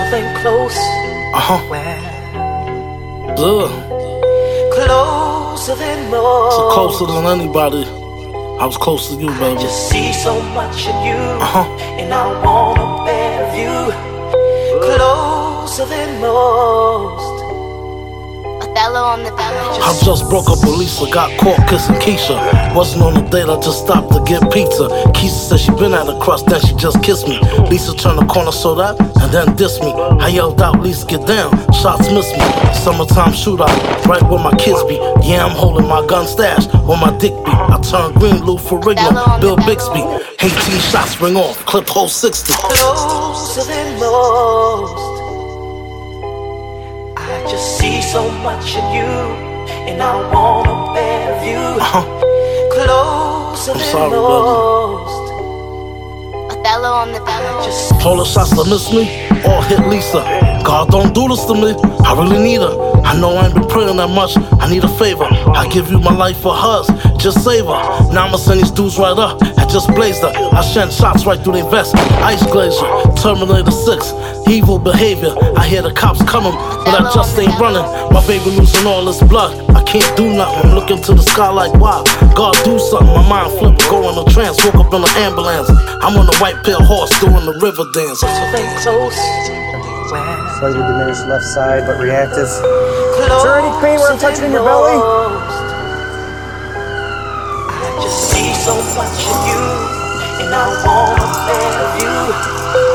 something close. Well, closer than most. So closer than anybody. I was close to you, baby. I just see so much in you, and I want a better view. Closer than most. Othello on the belly. I just broke up with Lisa, got caught kissing Keisha. Wasn't on a date, I just stopped to get pizza. Keisha said she been at a crust, then she just kissed me. Lisa turned the corner, so that, and then dissed me. I yelled out, Lisa, get down, shots missed me. Summertime shootout, right where my kids be. Yeah, I'm holding my gun stash on my dick beat. I turn green, Lou Ferrigno, Bill Bixby. 18 shots ring off, clip hole 60. Closer than most. I just see so much in you, and I want a better view. Closer than most. Othello on the belly. All the shots that miss me, all hit Lisa. God, don't do this to me, I really need her. I know I ain't been praying that much, I need a favor. I give you my life for hers, just save her. Now I'ma send these dudes right up, I just blazed her. I send shots right through their vest, ice glazer, Terminator 6, evil behavior. I hear the cops coming, but I just ain't running. My baby losing all this blood, I can't do nothing. I'm looking to the sky like, wow, God do something. My mind flipped, go in a trance, woke up in an ambulance. I'm on a white pale horse doing the river dance. something close. Slightly diminished left side, but reactive. Is there any pain where I'm touching in your belly? I just see so much in you, and I want a better view.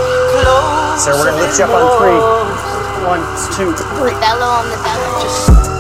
Close. So we're gonna lift you up on 3. 1, 2, 3. Othello on the belly. Just